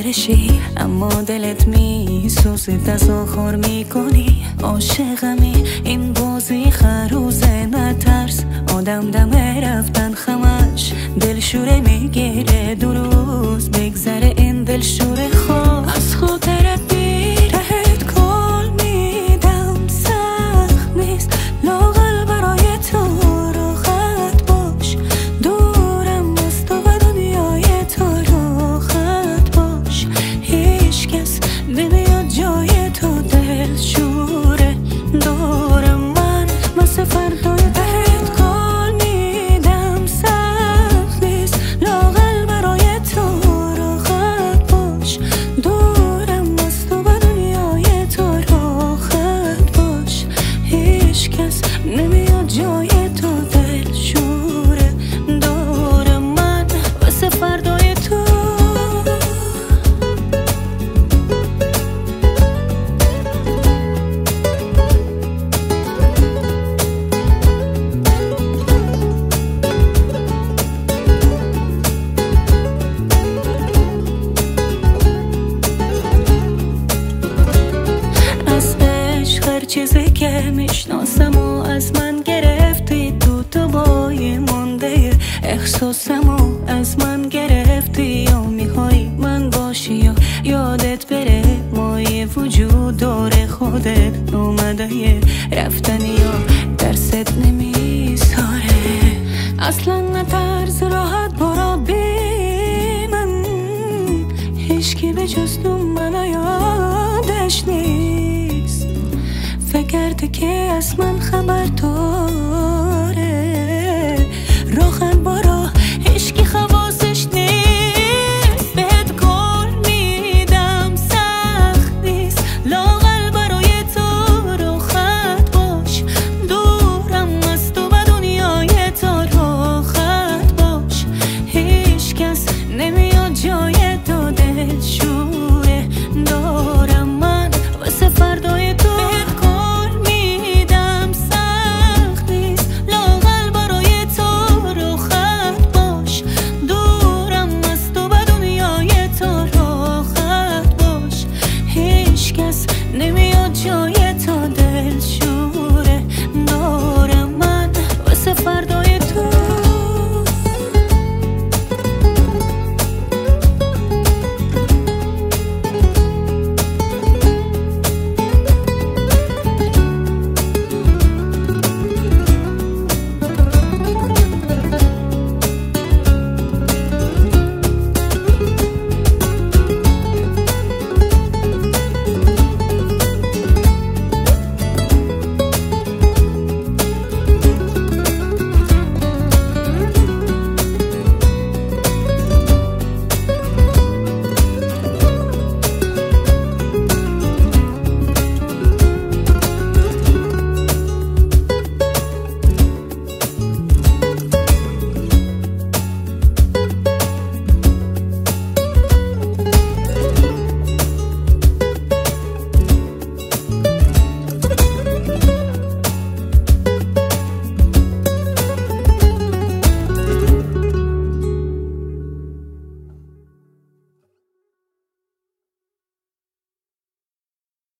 بشی، اما دلت میسوزه، تظاهر میکنی عاشقمی. این بازی خروزه، نترس، آدم دمه رفتن خمش دلشوره میگیره. 2 روز بگذره این دلشوره خواه از خاطرت بیرهت کل میدم. سخت نیست لاغل برای تو راحت باش، دورم از تو و دنیای تو راحت باش. هیچ کس نمیاد جای تو، دلشوره دورم من مثل فردای بهت کل میدم. سخت نیست لاغل برای تو راحت باش، دورم از تو و دنیای تو راحت باش. هیچ کس نمیاد جای تو، دلشوره دورم من مثل فردای تو. چیزی که میشناسم و از من گرفتی، تو بای مونده احساسم و از من گرفتی. یا میخوای من باشی یا یادت بره، مایه وجود داره خودت اومده رفتنی یا درست نمیساره. اصلا نترس، راحت برو بی من، هیچکی به جز تو منو یادش نیست. فکرته که از من خبر تو